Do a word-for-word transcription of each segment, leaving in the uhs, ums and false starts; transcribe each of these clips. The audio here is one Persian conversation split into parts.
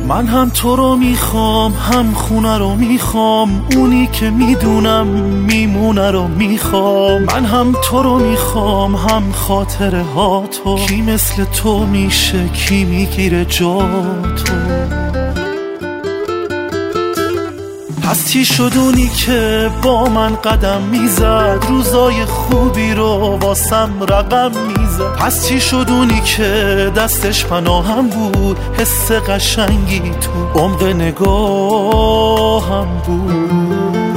من هم تو رو میخوام، هم خونه رو میخوام، اونی که میدونم میمونه رو میخوام. من هم تو رو میخوام، هم خاطره ها تو. کی مثل تو میشه، کی میگیره جا تو؟ پس چی شد اونی که با من قدم میزد، روزای خوبی رو واسم رقم میزد؟ پس چی شد اونی که دستش پناهم بود، حس قشنگی تو عمق نگاهم بود؟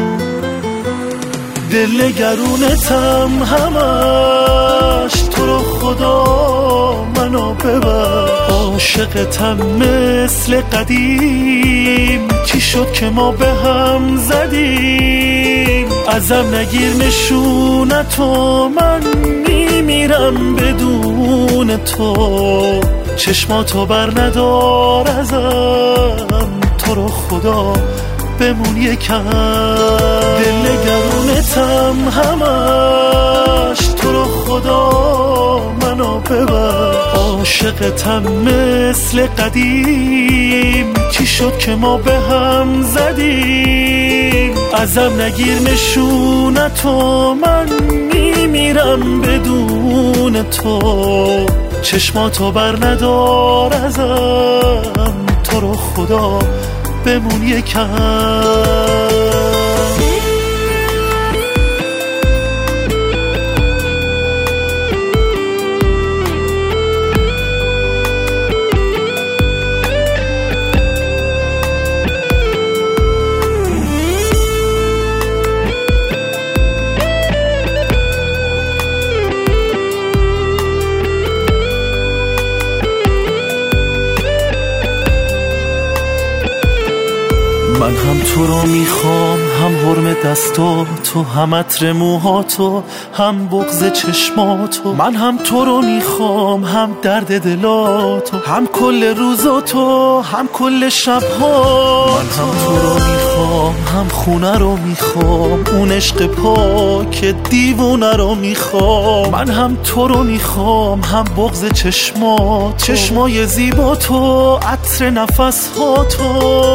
دل نگرونتم همش، تو رو خدا منو ببر. عاشقتم مثل قدیم، چی شد که ما به هم زدیم؟ ازم نگیر نشونتو، من میمیرم بدون تو. چشماتو بر ندار ازم، تو رو خدا بمون یکم. دل نگرونتم همش، تو رو خدا منو ببر. عاشقتم مثل قدیم، چی شد که ما به هم زدیم؟ ازم نگیر نشونتو، من میمیرم بدون تو. چشماتو بر ندار ازم، تو رو خدا بمون یکم. من هم تو رو میخوام، هم حرم دستاتو، هم عطر موهاتو، هم بغض چشماتو. من هم تو رو میخوام، هم درد دلاتو، هم کل روزاتو، هم کل شبهاتو. من هم تو رو میخوام، هم خونه رو میخوام، اون عشق پاک دیوونه رو میخوام. من هم تو رو میخوام، هم بغض چشماتو، چشمای زیباتو، عطر نفسهاتو.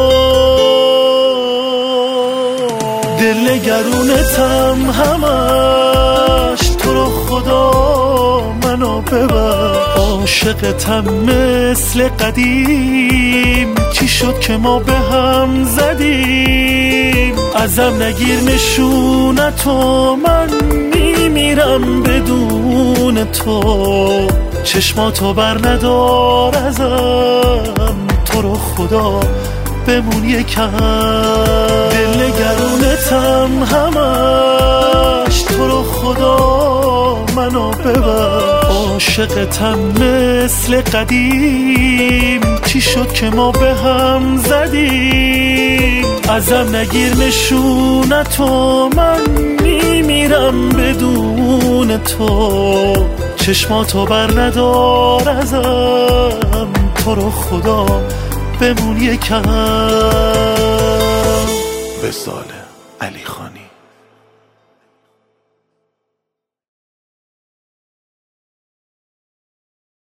دل نگرونتم همش، تو رو خدا منو ببر. عاشقتم مثل قدیم، چی شد که ما به هم زدیم؟ ازم نگیر نشونتو، من میمیرم بدون تو. چشماتو بر ندار ازم، تو رو خدا بمون یکم. دل نگرونتم همش، تو رو خدا منو ببر. عاشقتم مثل قدیم، چی شد که ما به هم زدیم؟ ازم نگیر نشونتو، من میمیرم بدون تو. چشماتو بر ندار ازم، تو رو خدا بمون یکم. وصال علی خانی.